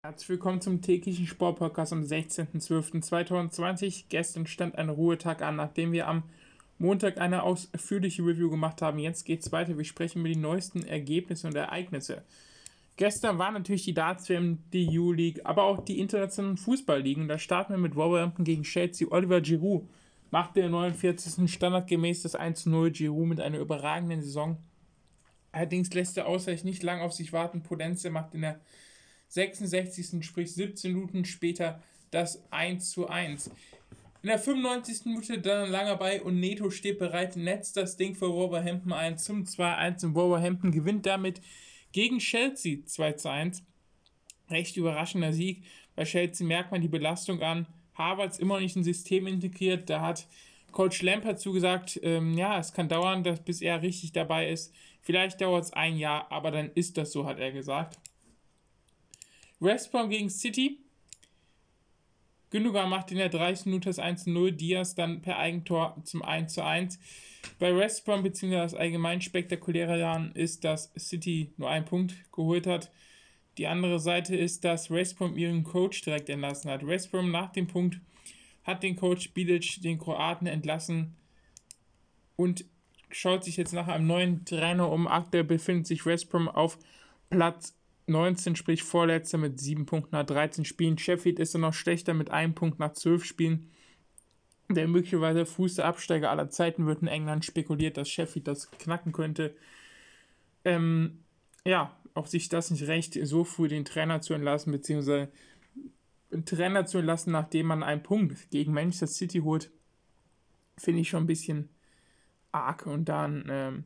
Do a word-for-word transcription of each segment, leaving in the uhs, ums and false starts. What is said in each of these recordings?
Herzlich willkommen zum täglichen Sportpodcast am sechzehnten zwölften zweitausendzwanzig. Gestern stand ein Ruhetag an, nachdem wir am Montag eine ausführliche Review gemacht haben. Jetzt geht es weiter. Wir sprechen über die neuesten Ergebnisse und Ereignisse. Gestern war natürlich die Darts-W M, die U-League, aber auch die internationalen Fußballligen. Da starten wir mit Wolverhampton gegen Chelsea. Oliver Giroud machte der neunundvierzigsten standardgemäß das eins zu null. Giroud mit einer überragenden Saison. Allerdings lässt der Ausgleich nicht lang auf sich warten. Podenze macht in der sechsundsechzigsten sprich siebzehn Minuten später das eins zu eins. In der fünfundneunzigsten Minute dann ein langer Ball und Neto steht bereit, netzt das Ding für Wolverhampton ein zum zwei eins und Wolverhampton gewinnt damit gegen Chelsea zwei zu eins. Recht überraschender Sieg. Bei Chelsea merkt man die Belastung an. Havertz immer noch nicht ein System integriert. Da hat Coach Lampard zugesagt, ähm, ja, es kann dauern, dass, bis er richtig dabei ist. Vielleicht dauert es ein Jahr, aber dann ist das so, hat er gesagt. West Brom gegen City. Gündogan macht in der dreißigsten Minute das eins zu null, Diaz dann per Eigentor zum eins zu eins. Bei West Brom bzw. das allgemein spektakuläre daran ist, dass City nur einen Punkt geholt hat. Die andere Seite ist, dass West Brom ihren Coach direkt entlassen hat. West Brom nach dem Punkt hat den Coach Bilic, den Kroaten, entlassen und schaut sich jetzt nach einem neuen Trainer um. Aktuell befindet sich West Brom auf Platz neunzehn, sprich Vorletzter mit sieben Punkten nach dreizehn Spielen. Sheffield ist dann noch schlechter mit einem Punkt nach zwölf Spielen. Der möglicherweise früheste Absteiger aller Zeiten wird in England spekuliert, dass Sheffield das knacken könnte. Ähm, ja, ob sich das nicht recht, so früh den Trainer zu entlassen, beziehungsweise einen Trainer zu entlassen, nachdem man einen Punkt gegen Manchester City holt, finde ich schon ein bisschen arg und dann ähm,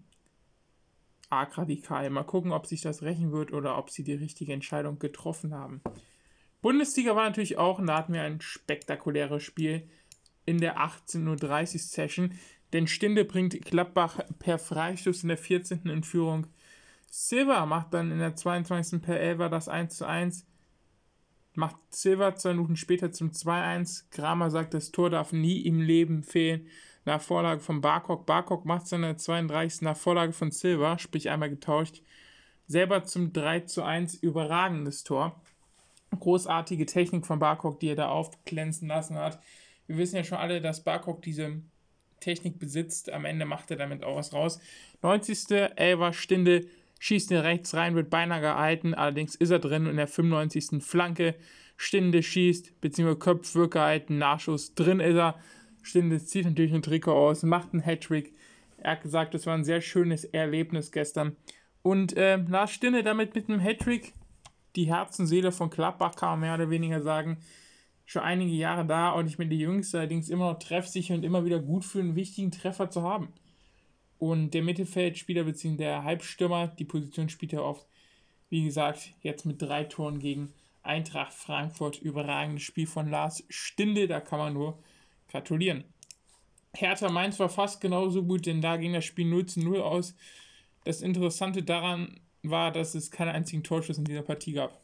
arg radikal. Mal gucken, ob sich das rächen wird oder ob sie die richtige Entscheidung getroffen haben. Bundesliga war natürlich auch, und da hatten wir ein spektakuläres Spiel in der achtzehn Uhr dreißig Session, denn Stinde bringt Gladbach per Freistoß in der vierzehnten in Führung. Silva macht dann in der zweiundzwanzigsten per Elfer das eins zu eins. Macht Silva zwei Minuten später zum zwei eins. Kramer sagt, das Tor darf nie im Leben fehlen. Nach Vorlage von Barkok. Barkok macht es in der zweiunddreißigsten nach Vorlage von Silva, sprich einmal getauscht. Selber zum drei zu eins, überragendes Tor. Großartige Technik von Barkok, die er da aufglänzen lassen hat. Wir wissen ja schon alle, dass Barkok diese Technik besitzt. Am Ende macht er damit auch was raus. neunzigste Elfer Stinde schießt ihn rechts rein, wird beinahe gehalten, allerdings ist er drin und in der fünfundneunzigsten Flanke. Stinde schießt, beziehungsweise Köpf wird gehalten, Nachschuss, drin ist er. Stinde zieht natürlich ein Trikot aus, macht einen Hattrick. Er hat gesagt, es war ein sehr schönes Erlebnis gestern. Und äh, Lars Stinde damit mit einem Hattrick, die Herz und Seele von Gladbach, kann man mehr oder weniger sagen, schon einige Jahre da und ich bin der Jüngste, allerdings immer noch treffsicher und immer wieder gut für einen wichtigen Treffer zu haben. Und der Mittelfeldspieler bzw. der Halbstürmer, die Position spielt er oft, wie gesagt, jetzt mit drei Toren gegen Eintracht Frankfurt. Überragendes Spiel von Lars Stinde, da kann man nur gratulieren. Hertha Mainz war fast genauso gut, denn da ging das Spiel null zu null aus. Das Interessante daran war, dass es keinen einzigen Torschuss in dieser Partie gab.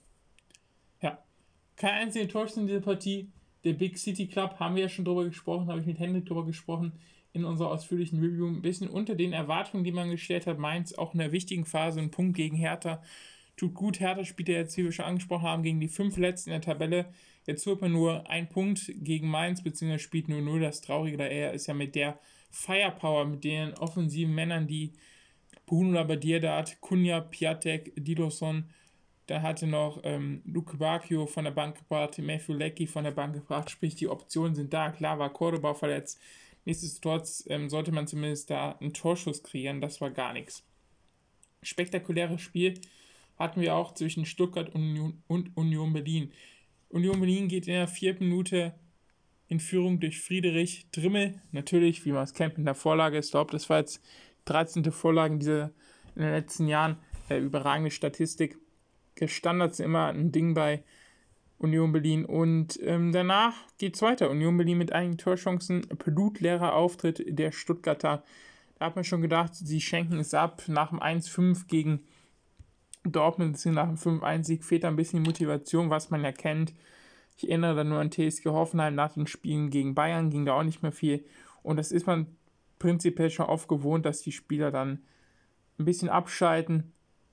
Ja, kein einziger Torschuss in dieser Partie. Der Big City Club, haben wir ja schon drüber gesprochen, habe ich mit Hendrik drüber gesprochen, in unserer ausführlichen Review, ein bisschen unter den Erwartungen, die man gestellt hat. Mainz auch in der wichtigen Phase, ein Punkt gegen Hertha. Tut gut, Hertha spielt ja jetzt, wie wir schon angesprochen haben, gegen die fünf Letzten in der Tabelle. Jetzt holt man nur einen Punkt gegen Mainz, beziehungsweise spielt nur null. Das Traurige da eher ist ja mit der Firepower, mit den offensiven Männern, die Bruno Labbadia hat, Kunja, Piatek, Didosson. Da hatte noch ähm, Luke Bacchio von der Bank gebracht, Matthew Leckie von der Bank gebracht. Sprich, die Optionen sind da. Klar war Cordoba verletzt. Nichtsdestotrotz ähm, sollte man zumindest da einen Torschuss kreieren. Das war gar nichts. Spektakuläres Spiel hatten wir auch zwischen Stuttgart und Union, und Union Berlin. Union Berlin geht in der vierten Minute in Führung durch Friedrich Drimmel. Natürlich, wie man es kennt, mit einer Vorlage. Ich glaube, das war jetzt dreizehnte Vorlage in, dieser, in den letzten Jahren. Äh, überragende Statistik. Standards immer ein Ding bei Union Berlin. Und ähm, danach geht es weiter. Union Berlin mit einigen Torchancen. Blutleerer Auftritt der Stuttgarter. Da hat man schon gedacht, sie schenken es ab. Nach dem eins fünf gegen Dortmund, nach dem fünf eins Sieg fehlt ein bisschen die Motivation, was man ja kennt. Ich erinnere dann nur an T S G Hoffenheim nach den Spielen gegen Bayern, ging da auch nicht mehr viel. Und das ist man prinzipiell schon oft gewohnt, dass die Spieler dann ein bisschen abschalten.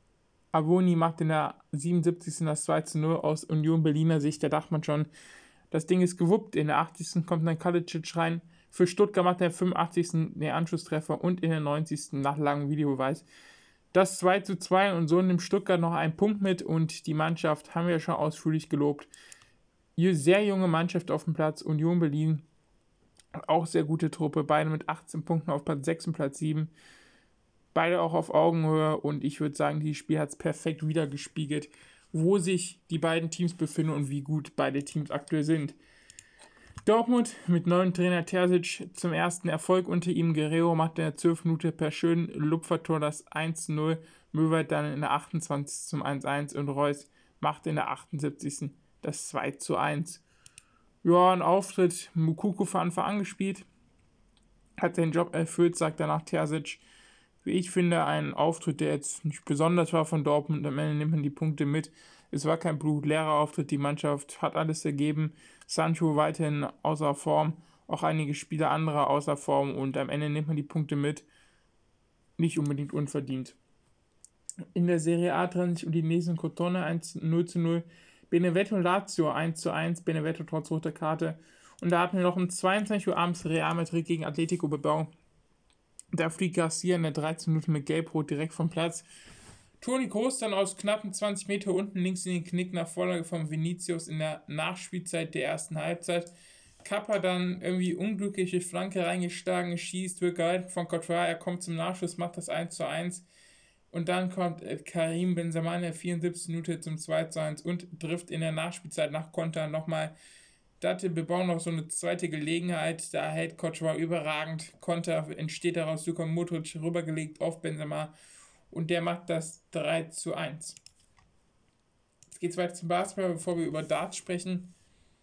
Avoni macht in der siebenundsiebzigsten das zwei zu null aus Union Berliner Sicht. Da dachte man schon, das Ding ist gewuppt. In der achtzigsten kommt dann Kalicic rein. Für Stuttgart macht er fünfundachtzigsten den Anschlusstreffer und in der neunzigsten nach langem Videobeweis das zwei zu zwei, und so nimmt Stuttgart noch einen Punkt mit, und die Mannschaft haben wir ja schon ausführlich gelobt. Hier sehr junge Mannschaft auf dem Platz. Union Berlin, auch sehr gute Truppe, beide mit achtzehn Punkten auf Platz sechs und Platz sieben. Beide auch auf Augenhöhe, und ich würde sagen, dieses Spiel hat es perfekt wiedergespiegelt, wo sich die beiden Teams befinden und wie gut beide Teams aktuell sind. Dortmund mit neuen Trainer Terzic zum ersten Erfolg unter ihm. Guerrero macht in der zwölften Minute per schönen Lupfertor das eins zu null. Möwald dann in der achtundzwanzigsten zum eins zu eins und Reus macht in der achtundsiebzigsten das zwei zu eins. Ja, ein Auftritt, Mukoko von Anfang an gespielt, hat seinen Job erfüllt, sagt danach Terzic. Wie ich finde, ein Auftritt, der jetzt nicht besonders war von Dortmund. Am Ende nimmt man die Punkte mit. Es war kein blutleerer Auftritt, die Mannschaft hat alles ergeben. Sancho weiterhin außer Form, auch einige Spieler anderer außer Form, und am Ende nimmt man die Punkte mit. Nicht unbedingt unverdient. In der Serie A trennen sich Udinese und Crotone null zu null. Benevento Lazio eins zu eins, Benevento trotz roter Karte. Und da hatten wir noch um zweiundzwanzig Uhr abends Real Madrid gegen Atletico Bilbao. Da fliegt Garcia in der dreizehnten Minute mit Gelb-Rot direkt vom Platz. Toni Kroos dann aus knappen zwanzig Meter unten links in den Knick nach Vorlage von Vinicius in der Nachspielzeit der ersten Halbzeit. Kappa dann irgendwie unglückliche Flanke reingeschlagen, schießt, wird gehalten von Courtois, er kommt zum Nachschuss, macht das eins zu eins. Und dann kommt Karim Benzema in der vierundsiebzigsten Minute zum zwei zu eins und trifft in der Nachspielzeit nach Konter nochmal. Da hatte Bilbao noch so eine zweite Gelegenheit, da hält Courtois überragend. Konter entsteht daraus, Luka Modric rübergelegt auf Benzema und der macht das drei zu eins. Jetzt geht es weiter zum Basketball, bevor wir über Darts sprechen.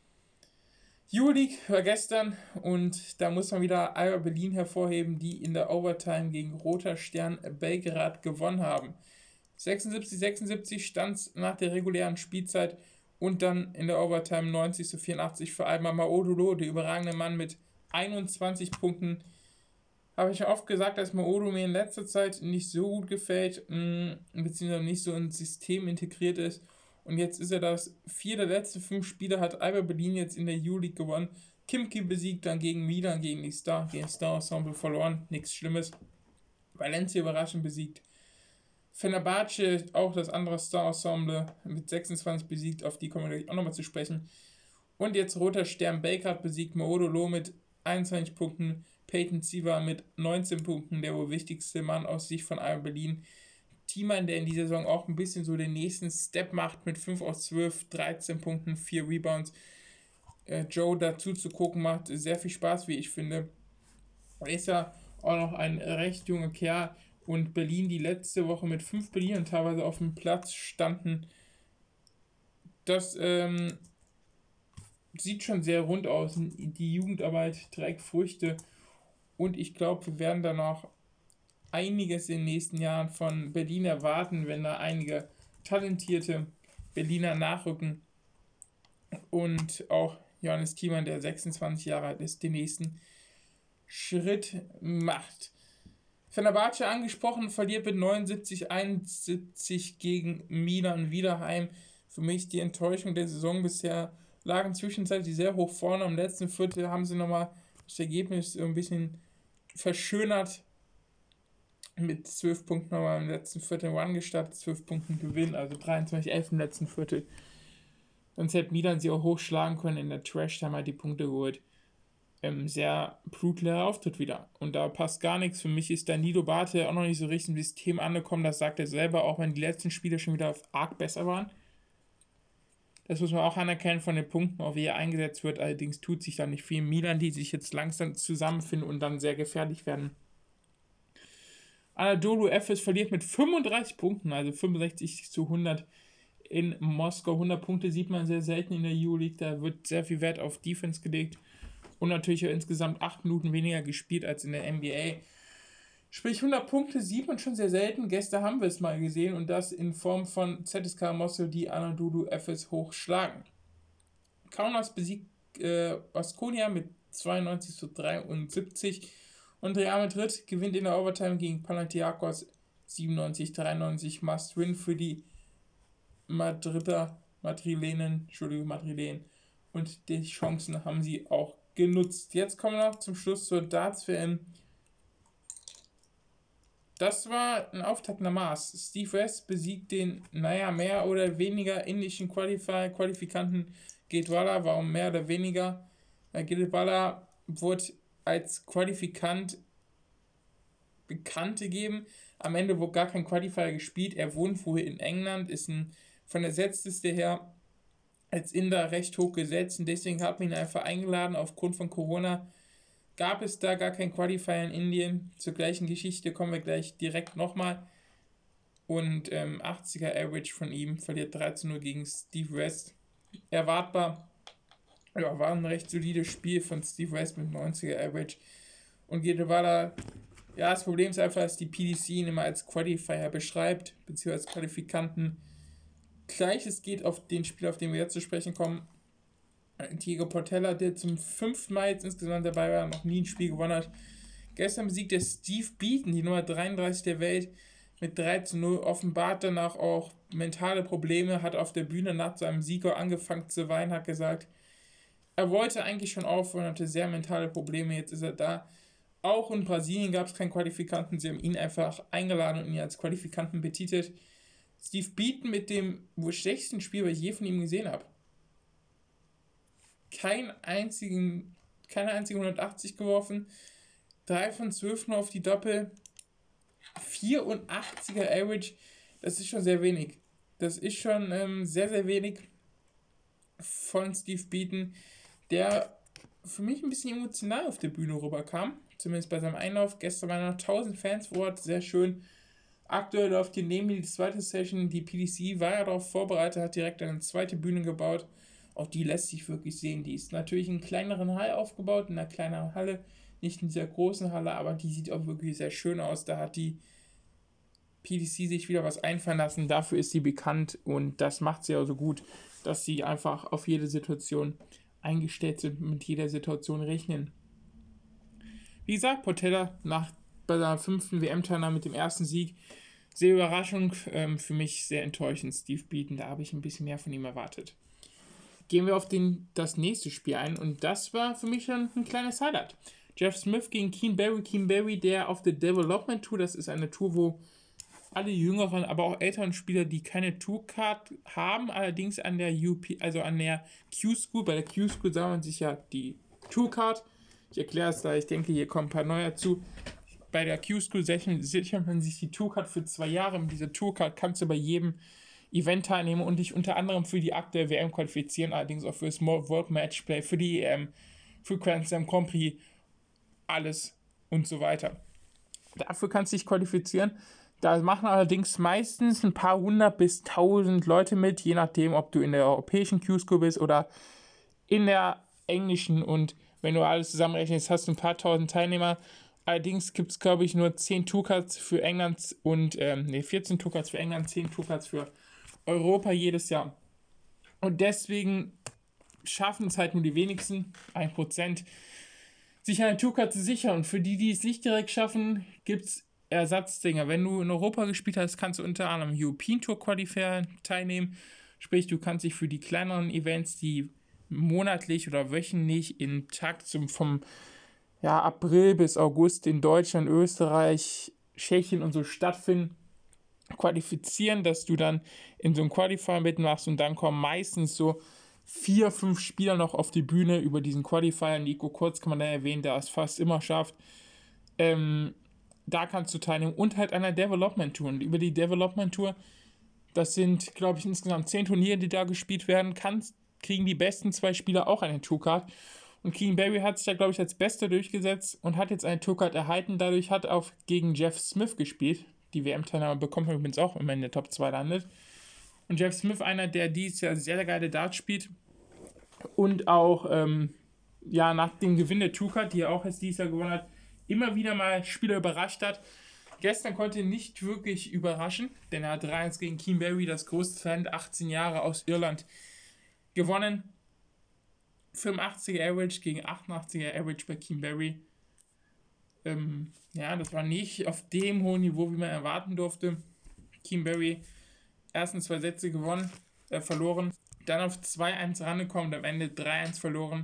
Euroleague war gestern, und da muss man wieder Alba Berlin hervorheben, die in der Overtime gegen Roter Stern Belgrad gewonnen haben. sechsundsiebzig sechsundsiebzig stand es nach der regulären Spielzeit, und dann in der Overtime neunzig zu vierundachtzig für Alba Maodolo, der überragende Mann mit einundzwanzig Punkten. Habe ich ja oft gesagt, dass Maodo mir in letzter Zeit nicht so gut gefällt, mh, beziehungsweise nicht so ins System integriert ist. Und jetzt ist er das. Vier der letzten fünf Spiele hat Alba Berlin jetzt in der Euroleague gewonnen. Kimki besiegt, dann gegen Milan, gegen die Star, gegen Star Ensemble verloren. Nichts Schlimmes. Valencia überraschend besiegt. Fenerbahce, auch das andere Star Ensemble, mit sechsundzwanzig besiegt. Auf die kommen wir gleich auch nochmal zu sprechen. Und jetzt Roter Stern Belgrad besiegt Maodolo mit einundzwanzig Punkten. Peyton Siva mit neunzehn Punkten, der wohl wichtigste Mann aus Sicht von Alba Berlin. Thiemann, der in dieser Saison auch ein bisschen so den nächsten Step macht mit fünf aus zwölf, dreizehn Punkten, vier Rebounds. Äh, Joe dazu zu gucken, macht sehr viel Spaß, wie ich finde. Er ist ja auch noch ein recht junger Kerl, und Berlin, die letzte Woche mit fünf Berlinern teilweise auf dem Platz standen, das ähm, sieht schon sehr rund aus. Die Jugendarbeit trägt Früchte, und ich glaube, wir werden da noch einiges in den nächsten Jahren von Berlin erwarten, wenn da einige talentierte Berliner nachrücken und auch Johannes Thiemann, der sechsundzwanzig Jahre alt ist, den nächsten Schritt macht. Fenerbahce angesprochen, verliert mit neunundsiebzig einundsiebzig gegen Milan Wiederheim. Für mich die Enttäuschung der Saison bisher, lagen zwischenzeitlich sehr hoch vorne. Am letzten Viertel haben sie nochmal das Ergebnis ein bisschen verschönert, mit zwölf Punkten nochmal im letzten Viertel One gestartet, zwölf Punkten Gewinn, also dreiundzwanzig elf im letzten Viertel. Sonst hätte Milan sie auch hochschlagen können in der Trash, da haben halt die Punkte geholt. Ähm, sehr blutleerer Auftritt wieder. Und da passt gar nichts. Für mich ist Danilo Bartel auch noch nicht so richtig im System angekommen, das sagt er selber, auch wenn die letzten Spiele schon wieder arg besser waren. Das muss man auch anerkennen von den Punkten, auch wie er eingesetzt wird. Allerdings tut sich da nicht viel. Milan, die sich jetzt langsam zusammenfinden und dann sehr gefährlich werden. Anadolu Efes verliert mit fünfunddreißig Punkten, also fünfundsechzig zu hundert in Moskau. hundert Punkte sieht man sehr selten in der Euroleague, da wird sehr viel Wert auf Defense gelegt und natürlich auch insgesamt acht Minuten weniger gespielt als in der N B A. Sprich, hundert Punkte sieht man schon sehr selten. Gestern haben wir es mal gesehen, und das in Form von Z S K Moskau, die Anadolu Efes hochschlagen. Kaunas besiegt äh, Baskonia mit zweiundneunzig zu dreiundsiebzig. Und Real Madrid gewinnt in der Overtime gegen Panathinaikos siebenundneunzig dreiundneunzig Must-Win für die Madrider, Madrilenen, Entschuldigung, Madrilen. Und die Chancen haben sie auch genutzt. Jetzt kommen wir noch zum Schluss zur Darts-W M. Das war ein auftaktendermaßen. Steve West besiegt den, naja, mehr oder weniger indischen Qualifier, Qualifikanten Gedwala. Warum mehr oder weniger? Gedwala wurde als Qualifikant bekannt gegeben. Am Ende wurde gar kein Qualifier gespielt. Er wohnt wohl in England, ist ein, von der Setzliste her als Inder recht hoch gesetzt. Und deswegen hat man ihn einfach eingeladen. Aufgrund von Corona gab es da gar kein Qualifier in Indien. Zur gleichen Geschichte kommen wir gleich direkt nochmal. Und ähm, achtziger Average von ihm, verliert drei zu null gegen Steve West. Erwartbar. Ja, war ein recht solides Spiel von Steve West mit neunziger Average. Und Gedwala, ja, das Problem ist einfach, dass die P D C ihn immer als Qualifier beschreibt, beziehungsweise als Qualifikanten. Gleiches geht auf den Spieler, auf den wir jetzt zu sprechen kommen. Diego Portela, der zum fünften Mal jetzt insgesamt dabei war, noch nie ein Spiel gewonnen hat. Gestern besiegt der Steve Beaton, die Nummer dreiunddreißig der Welt, mit drei zu null. Offenbart danach auch mentale Probleme, hat auf der Bühne nach seinem Sieg angefangen zu weinen, hat gesagt, er wollte eigentlich schon aufhören, hatte sehr mentale Probleme, jetzt ist er da. Auch in Brasilien gab es keinen Qualifikanten, sie haben ihn einfach eingeladen und ihn als Qualifikanten betitelt. Steve Beaton mit dem wohl schlechtesten Spiel, was ich je von ihm gesehen habe. Kein einzigen, keine einzige hundertachtzig geworfen, drei von zwölf nur auf die Doppel, vierundachtziger Average, das ist schon sehr wenig. Das ist schon ähm, sehr, sehr wenig von Steve Beaton, der für mich ein bisschen emotional auf der Bühne rüberkam, zumindest bei seinem Einlauf. Gestern waren noch tausend Fans vor Ort, sehr schön. Aktuell läuft hier neben die zweite Session, die P D C war ja darauf vorbereitet, hat direkt eine zweite Bühne gebaut. Auch die lässt sich wirklich sehen. Die ist natürlich in einer kleineren Halle aufgebaut, in einer kleineren Halle, nicht in dieser großen Halle, aber die sieht auch wirklich sehr schön aus. Da hat die P D C sich wieder was einfallen lassen. Dafür ist sie bekannt und das macht sie auch so gut, dass sie einfach auf jede Situation eingestellt sind und mit jeder Situation rechnen. Wie gesagt, Portela nach bei der fünften W M-Teilnahme mit dem ersten Sieg, sehr Überraschung, ähm, für mich sehr enttäuschend. Steve Beaton, da habe ich ein bisschen mehr von ihm erwartet. Gehen wir auf den, das nächste Spiel ein und das war für mich schon ein kleines Highlight. Jeff Smith gegen Keen Barry. Keen Barry, der auf der Development Tour, das ist eine Tour, wo alle jüngeren, aber auch älteren Spieler, die keine Tourcard haben, allerdings an der U P, also an der Q-School, bei der Q-School sagt man sich ja die Tourcard. Ich erkläre es da, ich denke, hier kommen ein paar neue dazu. Bei der Q-School sichert man sich die Tourcard für zwei Jahre. Mit dieser Tourcard kannst du bei jedem Event teilnehmen und dich unter anderem für die aktuelle W M qualifizieren, allerdings auch für das World Matchplay, für die E M, für Grand Slam Grand Prix, alles und so weiter. Dafür kannst du dich qualifizieren. Da machen allerdings meistens ein paar hundert bis tausend Leute mit, je nachdem, ob du in der europäischen Q-School bist oder in der englischen. Und wenn du alles zusammenrechnest, hast du ein paar tausend Teilnehmer. Allerdings gibt es, glaube ich, nur zehn Tourcards für England und, ähm, nee, vierzehn Tourcards für England, zehn Tourcards für Europa jedes Jahr. Und deswegen schaffen es halt nur die wenigsten, ein Prozent, sich eine Tourcard zu sichern. Und für die, die es nicht direkt schaffen, gibt es Ersatzdinger. Wenn du in Europa gespielt hast, kannst du unter anderem European Tour Qualifier teilnehmen. Sprich, du kannst dich für die kleineren Events, die monatlich oder wöchentlich in Takt zum, vom ja, April bis August in Deutschland, Österreich, Tschechien und so stattfinden, qualifizieren, dass du dann in so einem Qualifier mitmachst und dann kommen meistens so vier, fünf Spieler noch auf die Bühne über diesen Qualifier. Nico Kurz kann man da erwähnen, der es fast immer schafft. Ähm, da kannst du teilnehmen und halt an der Development Tour. Und über die Development Tour, das sind, glaube ich, insgesamt zehn Turniere, die da gespielt werden, kannst, kriegen die besten zwei Spieler auch eine Tourcard. Und Keen Barry hat sich da, glaube ich, als Bester durchgesetzt und hat jetzt eine Tourcard erhalten. Dadurch hat er auch gegen Jeff Smith gespielt. Die W M-Teilnahme bekommt man übrigens auch, wenn man in der Top zwei landet. Und Jeff Smith, einer, der dieses Jahr sehr, sehr geile Darts spielt und auch ähm, ja, nach dem Gewinn der Tourcard, die er auch jetzt dieses Jahr gewonnen hat, immer wieder mal Spieler überrascht hat. Gestern konnte er nicht wirklich überraschen, denn er hat drei eins gegen Keen Barry, das größte Talent, achtzehn Jahre aus Irland, gewonnen. fünfundachtziger Average gegen achtundachtziger Average bei Keen Barry. ähm, ja, das war nicht auf dem hohen Niveau, wie man erwarten durfte. Keane Barry, ersten zwei Sätze gewonnen, äh, verloren, dann auf zwei eins rangekommen, am Ende drei eins verloren.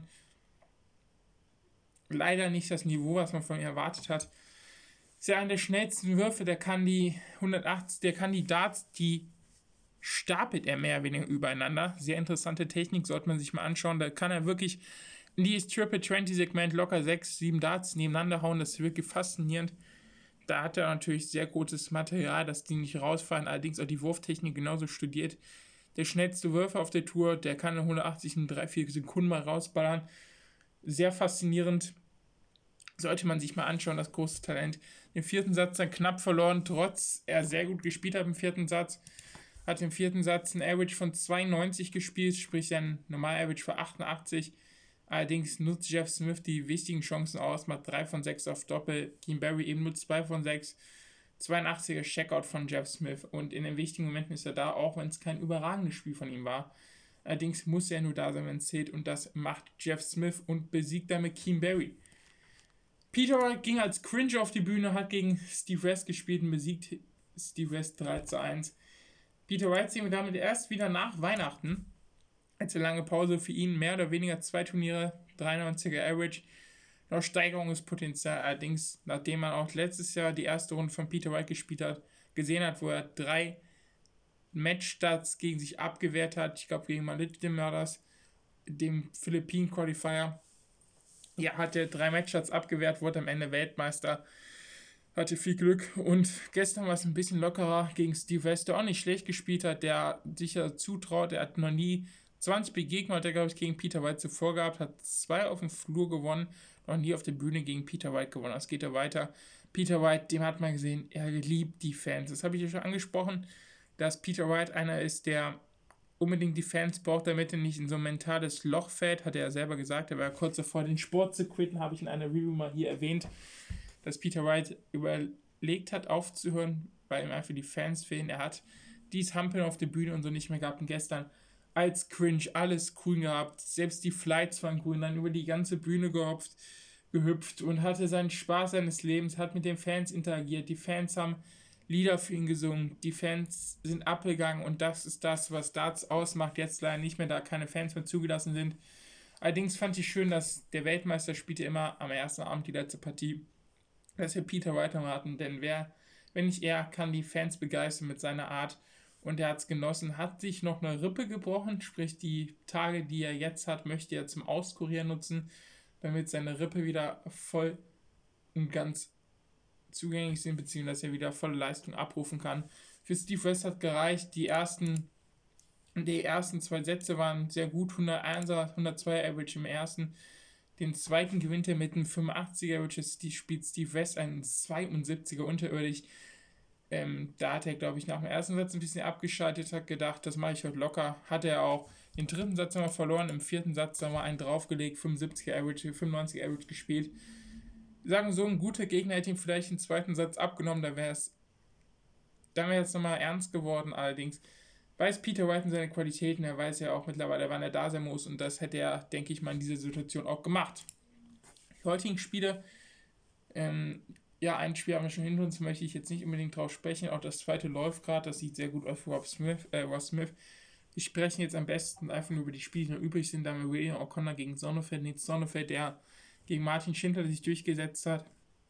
Leider nicht das Niveau, was man von ihm erwartet hat. Ist ja einer der schnellsten Würfe, der kann die hundertachtzig, der kann die Darts, die stapelt er mehr oder weniger übereinander. Sehr interessante Technik, sollte man sich mal anschauen. Da kann er wirklich in dieses Triple zwanzig Segment locker sechs, sieben Darts nebeneinander hauen. Das ist wirklich faszinierend. Da hat er natürlich sehr gutes Material, dass die nicht rausfallen. Allerdings auch die Wurftechnik genauso studiert. Der schnellste Würfer auf der Tour, der kann hundertachtzig in drei, vier Sekunden mal rausballern. Sehr faszinierend. Sollte man sich mal anschauen, das große Talent. Den vierten Satz dann knapp verloren, trotz er sehr gut gespielt hat im vierten Satz. Hat im vierten Satz ein Average von zweiundneunzig gespielt, sprich sein normal Average für achtundachtzig. Allerdings nutzt Jeff Smith die wichtigen Chancen aus, macht drei von sechs auf Doppel. Keane Barry eben nur zwei von sechs. zweiundachtziger Checkout von Jeff Smith. Und in den wichtigen Momenten ist er da, auch wenn es kein überragendes Spiel von ihm war. Allerdings muss er nur da sein, wenn es zählt. Und das macht Jeff Smith und besiegt damit Keane Barry. Peter Wright ging als Cringe auf die Bühne, hat gegen Steve West gespielt und besiegt Steve West drei zu eins. Peter Wright sehen wir damit erst wieder nach Weihnachten. Als eine lange Pause für ihn, mehr oder weniger zwei Turniere, dreiundneunziger Average. Noch Steigerungspotenzial, allerdings, nachdem man auch letztes Jahr die erste Runde von Peter Wright gespielt hat, gesehen hat, wo er drei Matchstarts gegen sich abgewehrt hat. Ich glaube, gegen Malitim war das, dem Philippinen-Qualifier. Ja, hat er drei Matchstarts abgewehrt, wurde am Ende Weltmeister. Hatte viel Glück und gestern war es ein bisschen lockerer gegen Steve West, der auch nicht schlecht gespielt hat, der sicher zutraut. Er hat noch nie zwanzig Begegnungen, hat er, glaube ich, gegen Peter Wright zuvor gehabt, hat zwei auf dem Flur gewonnen, noch nie auf der Bühne gegen Peter Wright gewonnen. Das geht ja weiter. Peter Wright, dem hat man gesehen, er liebt die Fans. Das habe ich ja schon angesprochen, dass Peter Wright einer ist, der unbedingt die Fans braucht, damit er nicht in so ein mentales Loch fällt, hat er ja selber gesagt. Er war kurz davor, den Sport zu quitten, habe ich in einer Review mal hier erwähnt, dass Peter Wright überlegt hat, aufzuhören, weil ihm einfach die Fans fehlen. Er hat dieses Hampeln auf der Bühne und so nicht mehr gehabt. Und gestern als Cringe alles grün gehabt. Selbst die Flights waren grün, dann über die ganze Bühne gehopft, gehüpft und hatte seinen Spaß seines Lebens, hat mit den Fans interagiert. Die Fans haben Lieder für ihn gesungen. Die Fans sind abgegangen und das ist das, was Darts ausmacht. Jetzt leider nicht mehr, da keine Fans mehr zugelassen sind. Allerdings fand ich schön, dass der Weltmeister spielte immer am ersten Abend die letzte Partie, dass wir Peter weitermachen, denn wer, wenn nicht er, kann die Fans begeistern mit seiner Art und er hat es genossen, hat sich noch eine Rippe gebrochen, sprich die Tage, die er jetzt hat, möchte er zum Auskurieren nutzen, damit seine Rippe wieder voll und ganz zugänglich sind, beziehungsweise dass er wieder volle Leistung abrufen kann. Für Steve West hat gereicht, die ersten, die ersten zwei Sätze waren sehr gut, hunderteins, hundertzweier Average im ersten. Den zweiten gewinnt er mit einem fünfundachtziger Average, spielt Steve West einen zweiundsiebziger unterirdisch. Ähm, da hat er, glaube ich, nach dem ersten Satz ein bisschen abgeschaltet, hat gedacht, das mache ich heute locker. Hat er auch den dritten Satz nochmal verloren, im vierten Satz nochmal einen draufgelegt, fünfundsiebziger Average, fünfundneunziger Average gespielt. Wir sagen so, ein guter Gegner hätte ihm vielleicht den zweiten Satz abgenommen, da wäre es dann wäre es nochmal ernst geworden. Allerdings weiß Peter Wright seine Qualitäten, er weiß ja auch mittlerweile, wann er da sein muss und das hätte er, denke ich mal, in dieser Situation auch gemacht. Die heutigen Spiele, ähm, ja, ein Spiel haben wir schon hinter uns, möchte ich jetzt nicht unbedingt drauf sprechen, auch das zweite läuft gerade, das sieht sehr gut aus für Rob Smith, äh, Rob Smith. Wir sprechen jetzt am besten einfach nur über die Spiele, die noch übrig sind, da haben wir William O'Connor gegen Sonnefeld, Nils Sonnefeld, der gegen Martin Schindler sich durchgesetzt hat.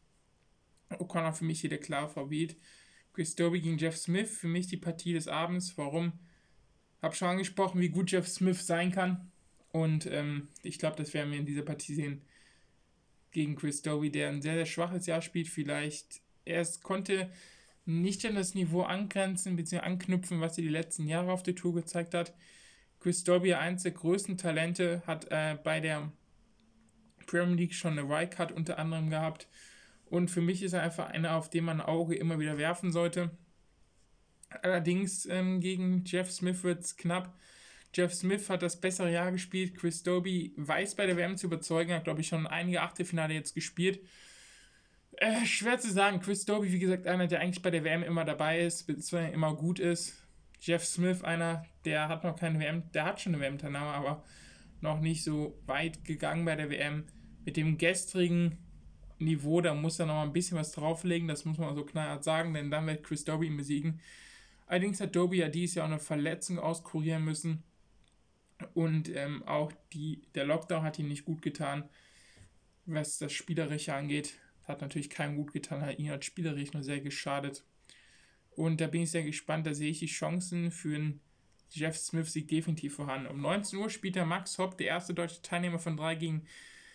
O'Connor für mich hier der klare Favorit. Chris Dobey gegen Jeff Smith, für mich die Partie des Abends. Warum? Hab schon angesprochen, wie gut Jeff Smith sein kann. Und ähm, ich glaube, das werden wir in dieser Partie sehen gegen Chris Dobey, der ein sehr, sehr schwaches Jahr spielt. Vielleicht erst konnte nicht an das Niveau angrenzen bzw. anknüpfen, was er die letzten Jahre auf der Tour gezeigt hat. Chris Dobey, eines der größten Talente, hat äh, bei der Premier League schon eine Wildcard unter anderem gehabt. Und für mich ist er einfach einer, auf den man ein Auge immer wieder werfen sollte. Allerdings ähm, gegen Jeff Smith wird es knapp. Jeff Smith hat das bessere Jahr gespielt. Chris Dobey weiß bei der W M zu überzeugen, hat glaube ich schon einige Achtelfinale jetzt gespielt. Äh, schwer zu sagen. Chris Dobey, wie gesagt, einer, der eigentlich bei der W M immer dabei ist, beziehungsweise immer gut ist. Jeff Smith, einer, der hat noch keine W M, der hat schon eine W M-Teilnahme, aber noch nicht so weit gegangen bei der W M. Mit dem gestrigen Niveau, da muss er noch mal ein bisschen was drauflegen, das muss man so knallhart sagen, denn dann wird Chris Dobie ihn besiegen. Allerdings hat Dobie ja dieses Jahr auch eine Verletzung auskurieren müssen und ähm, auch die, der Lockdown hat ihm nicht gut getan, was das Spielerische angeht. Hat natürlich keinem gut getan, hat ihn als spielerisch nur sehr geschadet. Und da bin ich sehr gespannt, da sehe ich die Chancen für einen Jeff Smith-Sieg definitiv vorhanden. Um neunzehn Uhr spielt der Max Hopp, der erste deutsche Teilnehmer von drei, gegen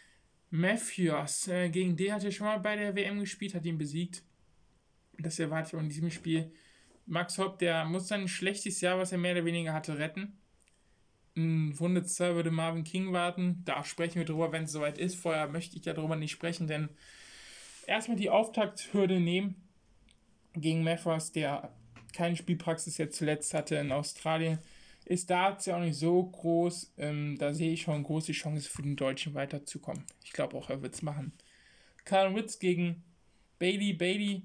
Matthews. Äh, gegen den hat er schon mal bei der W M gespielt, hat ihn besiegt. Das erwarte ich auch in diesem Spiel. Max Hopp, der muss sein schlechtes Jahr, was er mehr oder weniger hatte, retten. In Runde zwei würde Marvin King warten. Da sprechen wir drüber, wenn es soweit ist. Vorher möchte ich darüber nicht sprechen, denn erstmal die Auftakthürde nehmen gegen Matthews, der keine Spielpraxis jetzt zuletzt hatte in Australien. Ist da ja auch nicht so groß. Ähm, da sehe ich schon große Chance für den Deutschen weiterzukommen. Ich glaube auch, er wird es machen. Carl Ritz gegen Bailey. Bailey,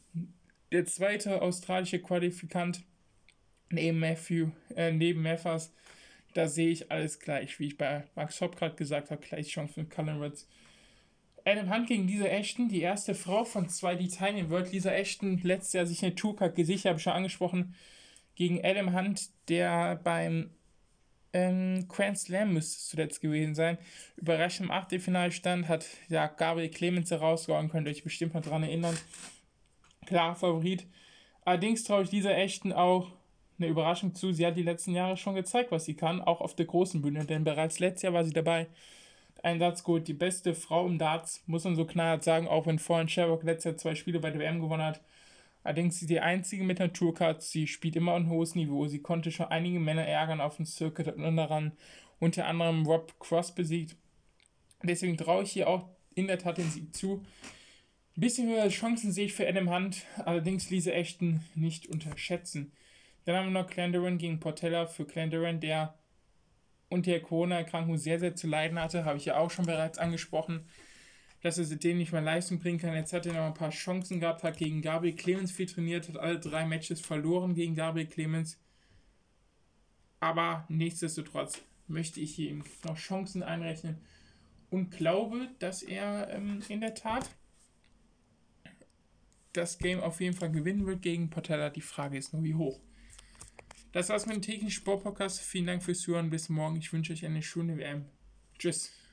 der zweite australische Qualifikant neben Matthew, äh, neben Matthews. Da sehe ich alles gleich, wie ich bei Max Hopp gerade gesagt habe, gleich Chance für Carl Ritz. Adam Hunt gegen Lisa Ashton, die erste Frau von zwei, die teilnehmen wird. Lisa Ashton letztes Jahr sich eine Tourcard gesichert, habe ich schon angesprochen, gegen Adam Hunt, der beim ähm, Grand Slam müsste es zuletzt gewesen sein. Überraschend im Achtelfinale stand, hat ja Gabriel Clemens herausgehauen, könnt ihr euch bestimmt noch daran erinnern. Klarer Favorit. Allerdings traue ich Lisa Ashton auch eine Überraschung zu. Sie hat die letzten Jahre schon gezeigt, was sie kann, auch auf der großen Bühne, denn bereits letztes Jahr war sie dabei. Ein Satz gut, die beste Frau im Darts, muss man so knallhart sagen, auch wenn Fallon Sherrock letztes Jahr zwei Spiele bei der W M gewonnen hat. Allerdings ist sie die einzige mit einer Tourcard, sie spielt immer ein hohes Niveau, sie konnte schon einige Männer ärgern auf dem Circuit und daran, unter anderem Rob Cross besiegt. Deswegen traue ich hier auch in der Tat den Sieg zu. Ein bisschen höhere Chancen sehe ich für Adam Hunt, allerdings Lisa Ashton nicht unterschätzen. Dann haben wir noch Clenderon gegen Portela. Für Clenderon, der unter der Corona-Erkrankung sehr, sehr zu leiden hatte, habe ich ja auch schon bereits angesprochen, dass er seitdem nicht mehr Leistung bringen kann. Jetzt hat er noch ein paar Chancen gehabt, hat gegen Gabriel Clemens viel trainiert, hat alle drei Matches verloren gegen Gabriel Clemens. Aber nichtsdestotrotz möchte ich hier ihm noch Chancen einrechnen und glaube, dass er ähm, in der Tat das Game auf jeden Fall gewinnen wird gegen Portela. Die Frage ist nur, wie hoch. Das war's mit dem täglichen Sport-Podcast. Vielen Dank fürs Zuhören. Bis morgen. Ich wünsche euch eine schöne W M. Tschüss.